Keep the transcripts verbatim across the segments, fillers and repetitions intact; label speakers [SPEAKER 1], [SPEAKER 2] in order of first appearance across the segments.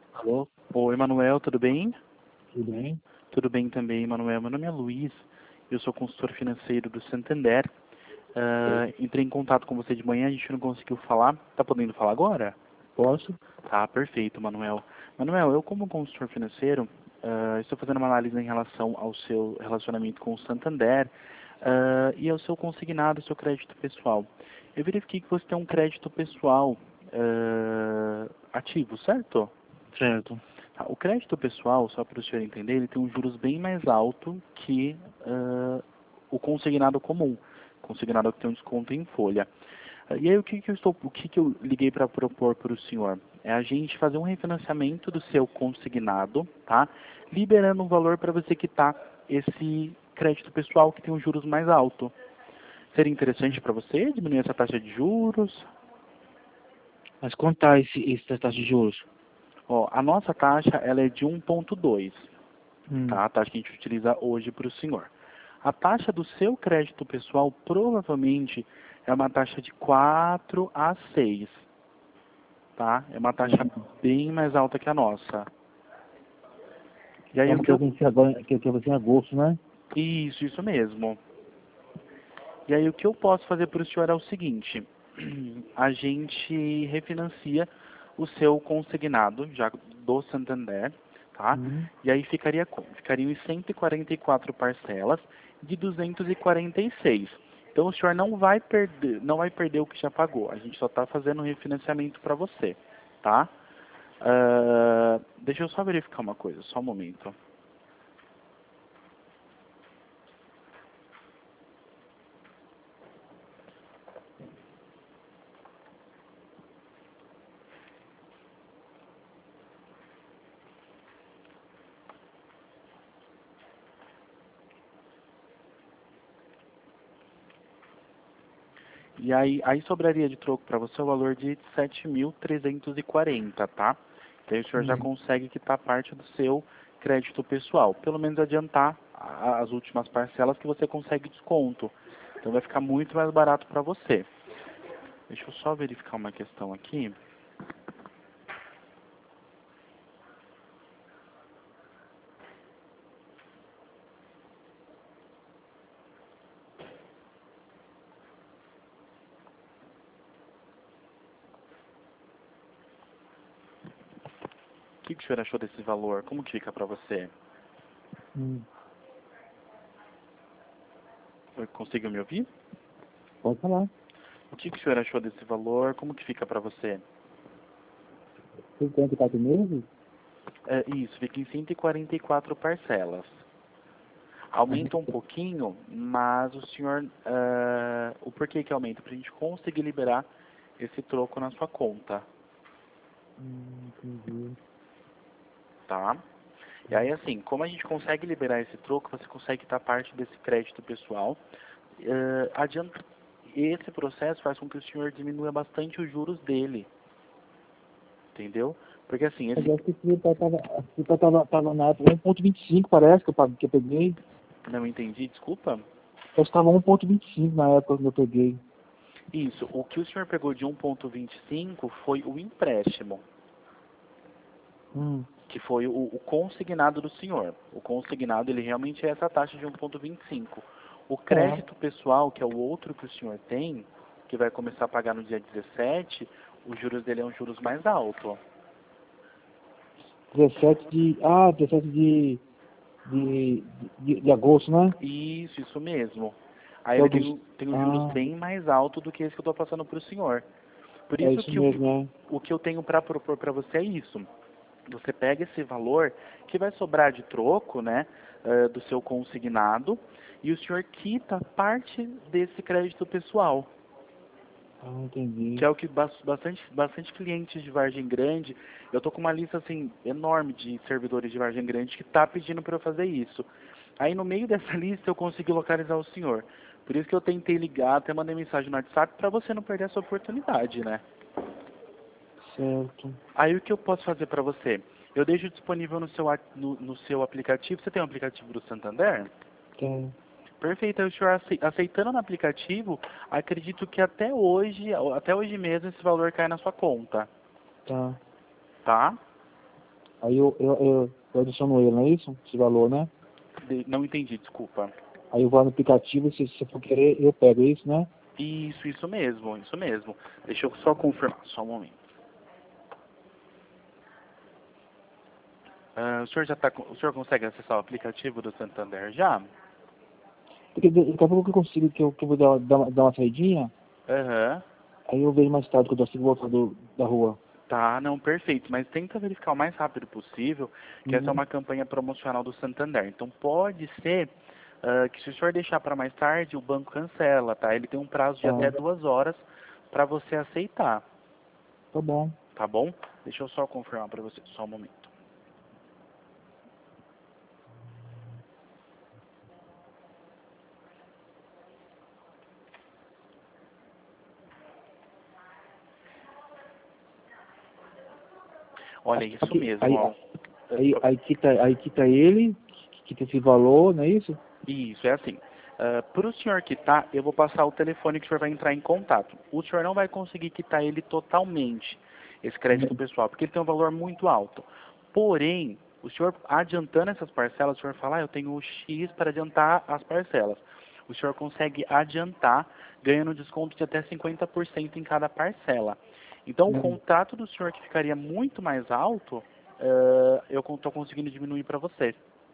[SPEAKER 1] Alô,
[SPEAKER 2] Oi, Manuel, tudo bem?
[SPEAKER 1] tudo bem?
[SPEAKER 2] Tudo bem também, Manuel. Meu nome é Luiz, eu sou consultor financeiro do Santander. Ah, entrei em contato com você de manhã, a gente não conseguiu falar. Tá podendo falar agora?
[SPEAKER 1] Posso?
[SPEAKER 2] Tá, perfeito, Manuel. Manuel, eu como consultor financeiro, ah, estou fazendo uma análise em relação ao seu relacionamento com o Santander, ah, e ao seu consignado, seu crédito pessoal. Eu verifiquei que você tem um crédito pessoal ah, ativo, certo?
[SPEAKER 1] Certo.
[SPEAKER 2] Tá, o crédito pessoal, só para o senhor entender, ele tem um juros bem mais alto que ah, o consignado comum. Consignado que tem um desconto em folha. Ah, E aí o que, que eu estou, o que, que eu liguei para propor para o senhor? É a gente fazer um refinanciamento do seu consignado, tá? Liberando um valor para você quitar esse crédito pessoal que tem um juros mais alto. Seria interessante para você diminuir essa taxa de juros?
[SPEAKER 1] Mas quanto tá esse, esse taxa de juros?
[SPEAKER 2] Ó, a nossa taxa ela é de um vírgula dois.
[SPEAKER 1] Hum,
[SPEAKER 2] Tá? A taxa que a gente utiliza hoje para o senhor. A taxa do seu crédito pessoal provavelmente é uma taxa de quatro a seis, tá? É uma taxa
[SPEAKER 1] hum.
[SPEAKER 2] bem mais alta que a nossa. E aí o
[SPEAKER 1] Então,
[SPEAKER 2] que
[SPEAKER 1] que eu
[SPEAKER 2] eu...
[SPEAKER 1] venci agora, que eu venci em agosto, né?
[SPEAKER 2] Isso, isso mesmo. E aí o que eu posso fazer para o senhor é o seguinte, a gente refinancia o seu consignado já do Santander, tá?
[SPEAKER 1] Hum,
[SPEAKER 2] E aí ficaria como? Ficariam em cento e quarenta e quatro parcelas de duzentos e quarenta e seis. Então o senhor não vai perder, não vai perder o que já pagou. A gente só está fazendo um refinanciamento para você, tá? Ah, deixa eu só verificar uma coisa, só um momento. E aí, aí sobraria de troco para você o valor de sete mil trezentos e quarenta, tá? Então aí o senhor já
[SPEAKER 1] hum.
[SPEAKER 2] consegue quitar parte do seu crédito pessoal. Pelo menos adiantar a- as últimas parcelas que você consegue desconto. Então vai ficar muito mais barato para você. Deixa eu só verificar uma questão aqui. O que, que o senhor achou desse valor? Como que fica para você?
[SPEAKER 1] Hum.
[SPEAKER 2] Conseguiu me ouvir?
[SPEAKER 1] Pode falar.
[SPEAKER 2] O que, que o senhor achou desse valor? Como que fica para você?
[SPEAKER 1] cinquenta e quatro meses?
[SPEAKER 2] É, isso, fica em cento e quarenta e quatro parcelas. Aumenta um pouquinho, mas o senhor, ah, o porquê que aumenta? Para a gente conseguir liberar esse troco na sua conta,
[SPEAKER 1] Hum, entendi.
[SPEAKER 2] tá? E aí assim, como a gente consegue liberar esse troco, você consegue quitar parte desse crédito pessoal. Ah, adianta, esse processo faz com que o senhor diminua bastante os juros dele, entendeu? Porque assim,
[SPEAKER 1] Mas
[SPEAKER 2] esse,
[SPEAKER 1] eu acho que esse tava, tava, tava, tava na época um ponto vinte e cinco, parece, que eu, paguei- que eu peguei.
[SPEAKER 2] não entendi, desculpa.
[SPEAKER 1] Eu estava um ponto vinte e cinco na época que eu peguei.
[SPEAKER 2] Isso, o que o senhor pegou de um vírgula vinte e cinco foi o empréstimo,
[SPEAKER 1] Hum,
[SPEAKER 2] que foi o, o consignado do senhor. O consignado, ele realmente é essa taxa de um vírgula vinte e cinco. O
[SPEAKER 1] tá.
[SPEAKER 2] crédito pessoal, que é o outro que o senhor tem, que vai começar a pagar no dia dezessete, os juros dele é um juros mais alto.
[SPEAKER 1] dezessete de. Ah, dezessete de. De, de, de agosto, né?
[SPEAKER 2] Isso, isso mesmo. Aí
[SPEAKER 1] Que é o
[SPEAKER 2] ele tem,
[SPEAKER 1] dos.
[SPEAKER 2] o- tem os juros
[SPEAKER 1] Ah,
[SPEAKER 2] bem mais alto do que esse que eu estou passando para o senhor. Por
[SPEAKER 1] é
[SPEAKER 2] isso
[SPEAKER 1] isso
[SPEAKER 2] que o,
[SPEAKER 1] mesmo, né?
[SPEAKER 2] o que eu tenho para propor para você é isso. Você pega esse valor que vai sobrar de troco, né, eh, do seu consignado, e o senhor quita parte desse crédito pessoal,
[SPEAKER 1] Ah, entendi.
[SPEAKER 2] que é o que bas- bastante, bastante clientes de Vargem Grande, eu tô com uma lista assim enorme de servidores de Vargem Grande que tá pedindo para eu fazer isso. Aí no meio dessa lista eu consegui localizar o senhor. Por isso que eu tentei ligar, até mandei mensagem no WhatsApp para você não perder essa oportunidade, né?
[SPEAKER 1] Certo.
[SPEAKER 2] Aí o que eu posso fazer para você? Eu deixo disponível no seu, a- no, no seu aplicativo. Você tem um aplicativo do Santander?
[SPEAKER 1] Tem.
[SPEAKER 2] Perfeito. Aí o senhor acei- aceitando no aplicativo, acredito que até hoje, até hoje mesmo, esse valor cai na sua conta,
[SPEAKER 1] Tá.
[SPEAKER 2] tá?
[SPEAKER 1] Aí eu, eu, eu, eu adiciono ele, não é isso? Esse valor, né?
[SPEAKER 2] De- Não entendi, desculpa.
[SPEAKER 1] Aí eu vou no aplicativo, se você for querer, eu pego, é isso, né?
[SPEAKER 2] Isso, isso mesmo, isso mesmo. Deixa eu só confirmar, só um momento. Ah, o senhor já tá, com- o senhor consegue acessar o aplicativo do Santander já?
[SPEAKER 1] Porque de- daqui a pouco eu consigo, que eu, que eu vou dar, dar, uma- dar uma saidinha,
[SPEAKER 2] Aham.
[SPEAKER 1] aí eu vejo mais tarde, quando eu consigo voltar do, da rua.
[SPEAKER 2] Tá, não, perfeito. Mas tenta verificar o mais rápido possível, que essa é
[SPEAKER 1] Uhum.
[SPEAKER 2] uma campanha promocional do Santander. Então pode ser ah, que se o senhor deixar para mais tarde, o banco cancela, tá? Ele tem um prazo de
[SPEAKER 1] Tá,
[SPEAKER 2] até duas horas para você aceitar,
[SPEAKER 1] tá bom.
[SPEAKER 2] tá bom? Deixa eu só confirmar para você, só um momento. Olha, isso
[SPEAKER 1] Aqui,
[SPEAKER 2] mesmo,
[SPEAKER 1] aí,
[SPEAKER 2] ó.
[SPEAKER 1] aí, aí, quita, aí quita ele, quita esse valor, não é isso?
[SPEAKER 2] Isso, é assim. Para o senhor quitar, eu vou passar o telefone que o senhor vai entrar em contato. O senhor não vai conseguir quitar ele totalmente, esse crédito
[SPEAKER 1] Hum.
[SPEAKER 2] pessoal, porque ele tem um valor muito alto. Porém, o senhor adiantando essas parcelas, o senhor fala, ah, eu tenho X para adiantar as parcelas. O senhor consegue adiantar, ganhando desconto de até cinquenta por cento em cada parcela. Então, o
[SPEAKER 1] Hum.
[SPEAKER 2] contrato do senhor que ficaria muito mais alto, eh, eu estou conseguindo diminuir para você.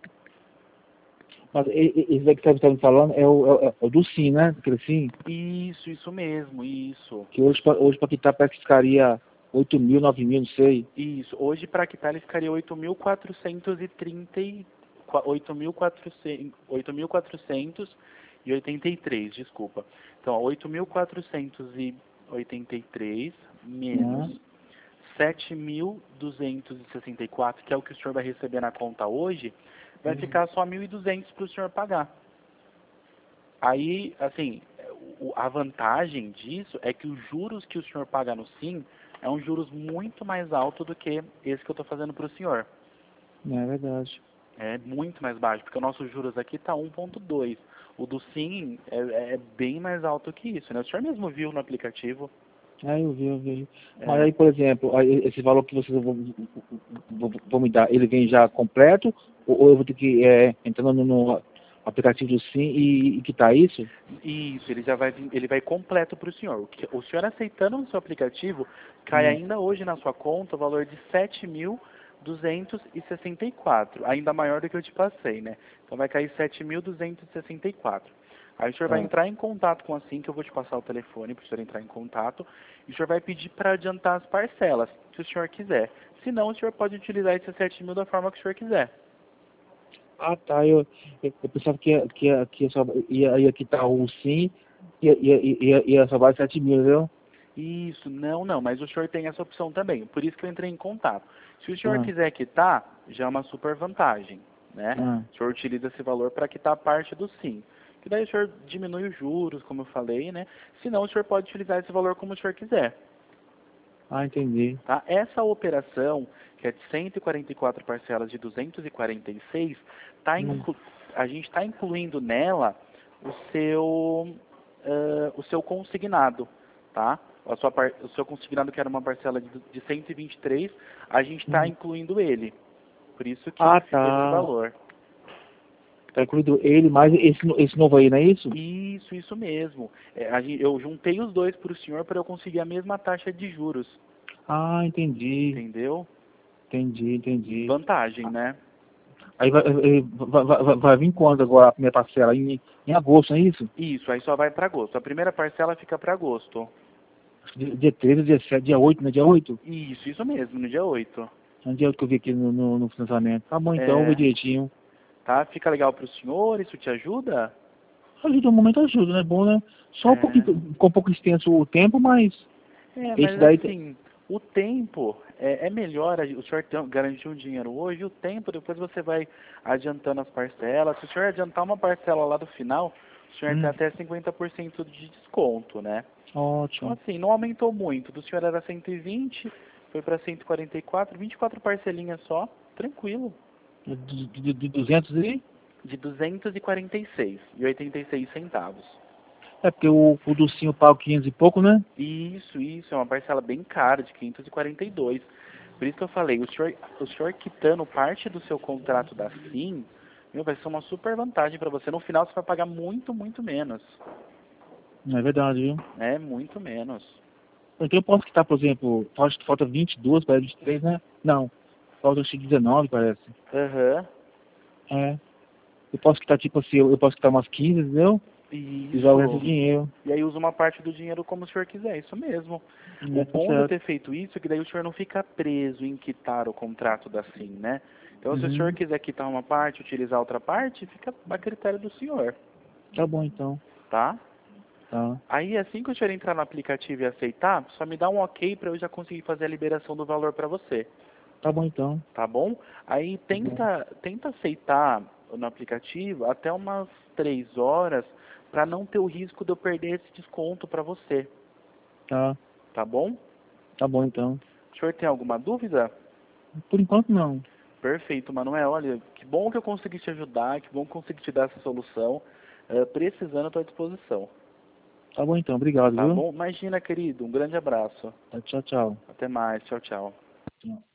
[SPEAKER 1] Mas e- e- esse daí que você está me falando é o, é, o é o do Sim, né? Aquele Sim,
[SPEAKER 2] Isso, isso mesmo, isso.
[SPEAKER 1] que hoje, pra- hoje para quitar parece que ficaria oito mil, nove mil, não sei.
[SPEAKER 2] Isso. Hoje para quitar ele ficaria oito mil quatrocentos e trinta e oito mil quatrocentos oito mil quatrocentos e oitenta e três, desculpa. Então, oito mil quatrocentos e oitenta e três menos
[SPEAKER 1] Né?
[SPEAKER 2] sete mil duzentos e sessenta e quatro, que é o que o senhor vai receber na conta hoje, vai
[SPEAKER 1] Hum.
[SPEAKER 2] ficar só mil e duzentos para o senhor pagar. Aí, assim, o- a vantagem disso é que os juros que o senhor paga no Sim é um juros muito mais alto do que esse que eu estou fazendo para o senhor.
[SPEAKER 1] Não é verdade.
[SPEAKER 2] É muito mais baixo, porque o nosso juros aqui está um ponto dois. O do Sim é, é bem mais alto que isso, né? O senhor mesmo viu no aplicativo.
[SPEAKER 1] Ah, eu vi, eu vi. Mas
[SPEAKER 2] É,
[SPEAKER 1] aí, por exemplo, aí esse valor que vocês vão, vão, vão me dar, ele vem já completo? Ou, ou eu vou ter que é, entrar no, no aplicativo do Sim e, e quitar isso?
[SPEAKER 2] isso, ele já vai vir- ele vai completo para o senhor. O, que- o senhor aceitando no seu aplicativo, cai
[SPEAKER 1] Hum.
[SPEAKER 2] ainda hoje na sua conta o valor de sete mil duzentos e sessenta e quatro, ainda maior do que eu te passei, né? Então vai cair sete mil duzentos e sessenta e quatro. Aí o senhor vai
[SPEAKER 1] Tá.
[SPEAKER 2] entrar em contato com a Sim, que eu vou te passar o telefone para o senhor entrar em contato, e o senhor vai pedir para adiantar as parcelas, se o senhor quiser. Se não, o senhor pode utilizar esses sete mil da forma que o senhor quiser.
[SPEAKER 1] Ah, tá. Eu, eu, eu pensava que ia, que ia, que ia, só, ia, ia quitar o Sim e ia, ia, ia, ia sobrar sete mil, viu?
[SPEAKER 2] Isso, não, não, mas o senhor tem essa opção também, por isso que eu entrei em contato. Se o senhor
[SPEAKER 1] Ah,
[SPEAKER 2] quiser quitar, já é uma super vantagem, né?
[SPEAKER 1] ah.
[SPEAKER 2] O senhor utiliza esse valor para quitar a parte do sim. Que daí o senhor diminui os juros, como eu falei, né? Se não, o senhor pode utilizar esse valor como o senhor quiser,
[SPEAKER 1] Ah, entendi.
[SPEAKER 2] tá? Essa operação, que é de cento e quarenta e quatro parcelas de duzentos e quarenta e seis, tá
[SPEAKER 1] Hum.
[SPEAKER 2] inclu... a gente está incluindo nela o seu, ãh, o seu consignado, tá? A sua par... O seu consignado, que era uma parcela de, de cento e vinte e três, a gente está
[SPEAKER 1] Hum.
[SPEAKER 2] incluindo ele. Por isso que
[SPEAKER 1] Ah,
[SPEAKER 2] fica esse
[SPEAKER 1] tá.
[SPEAKER 2] valor.
[SPEAKER 1] Tá incluído ele mais esse, no- esse novo aí, não é isso?
[SPEAKER 2] Isso, isso mesmo. É, a gen- eu juntei os dois para o senhor para eu conseguir a mesma taxa de juros,
[SPEAKER 1] Ah, entendi.
[SPEAKER 2] entendeu?
[SPEAKER 1] Entendi, entendi.
[SPEAKER 2] Vantagem, né?
[SPEAKER 1] Aí vai, vai, vai, vai, vai vir quando agora a primeira parcela? Em, em agosto, não é isso?
[SPEAKER 2] Isso, aí só vai para agosto. A primeira parcela fica para agosto.
[SPEAKER 1] Acho que Dia, dia treze, dia sete, dia oito, né? Dia oito?
[SPEAKER 2] Isso, isso mesmo, no dia oito.
[SPEAKER 1] É um dia oito que eu vi aqui no, no, no financiamento. Tá bom então, eu vou
[SPEAKER 2] É,
[SPEAKER 1] direitinho.
[SPEAKER 2] tá? Fica legal para o senhor, isso te ajuda?
[SPEAKER 1] Ajuda, um momento ajuda, né? Bom, né? Só um pouquinho,
[SPEAKER 2] É,
[SPEAKER 1] ficou um pouco extenso o tempo, mas
[SPEAKER 2] é
[SPEAKER 1] esse
[SPEAKER 2] mas
[SPEAKER 1] daí, tá-
[SPEAKER 2] assim, o tempo é, é melhor, a- o senhor tem- garantir um dinheiro hoje, o tempo depois você vai adiantando as parcelas. Se o senhor adiantar uma parcela lá do final, o senhor tem
[SPEAKER 1] hum,
[SPEAKER 2] até cinquenta por cento de desconto, né? Então
[SPEAKER 1] ótimo.
[SPEAKER 2] assim, não aumentou muito. Do senhor era cento e vinte, foi para cento e quarenta e quatro, vinte e quatro parcelinhas só, tranquilo.
[SPEAKER 1] De, de, de duzentos e...
[SPEAKER 2] De duzentos e quarenta e seis e oitenta e seis centavos.
[SPEAKER 1] É porque o, o Dulcinho paga quinhentos e pouco, né?
[SPEAKER 2] Isso, isso, é uma parcela bem cara, de quinhentos e quarenta e dois. Por isso que eu falei, o senhor, o senhor quitando parte do seu contrato da Sim, meu, vai ser uma super vantagem para você. No final você vai pagar muito, muito menos.
[SPEAKER 1] Não é verdade, viu?
[SPEAKER 2] É, muito menos.
[SPEAKER 1] Então eu posso quitar, por exemplo, acho que falta vinte e duas para vinte e três, né? Não, falta acho que dezenove, parece.
[SPEAKER 2] Aham.
[SPEAKER 1] É. Eu posso quitar, tipo assim, eu eu posso quitar umas quinze, entendeu? E jogo esse
[SPEAKER 2] Isso.
[SPEAKER 1] dinheiro.
[SPEAKER 2] E aí usa uma parte do dinheiro como o senhor quiser, isso mesmo. O
[SPEAKER 1] É, tá
[SPEAKER 2] bom de eu
[SPEAKER 1] certo.
[SPEAKER 2] ter feito isso é que daí o senhor não fica preso em quitar o contrato da Sim, né? Então se o senhor
[SPEAKER 1] Uhum.
[SPEAKER 2] quiser quitar uma parte, utilizar outra parte, fica a critério do senhor,
[SPEAKER 1] Tá bom, então.
[SPEAKER 2] tá?
[SPEAKER 1] Tá.
[SPEAKER 2] Aí assim que o senhor entrar no aplicativo e aceitar, só me dá um ok para eu já conseguir fazer a liberação do valor para você,
[SPEAKER 1] Tá bom, então.
[SPEAKER 2] tá bom? Aí
[SPEAKER 1] Tá bom.
[SPEAKER 2] tenta, tenta aceitar no aplicativo até umas três horas para não ter o risco de eu perder esse desconto para você,
[SPEAKER 1] Tá.
[SPEAKER 2] tá bom?
[SPEAKER 1] Tá bom, então.
[SPEAKER 2] O senhor tem alguma dúvida?
[SPEAKER 1] Por enquanto, não.
[SPEAKER 2] Perfeito, Manuel. Olha, que bom que eu consegui te ajudar, que bom que eu consegui te dar essa solução. Eh, precisando, estou à disposição.
[SPEAKER 1] Tá bom, então. Obrigado,
[SPEAKER 2] Tá
[SPEAKER 1] viu?
[SPEAKER 2] bom? Imagina, querido. Um grande abraço.
[SPEAKER 1] Tá, tchau, tchau.
[SPEAKER 2] Até mais. Tchau, tchau.
[SPEAKER 1] Tchau.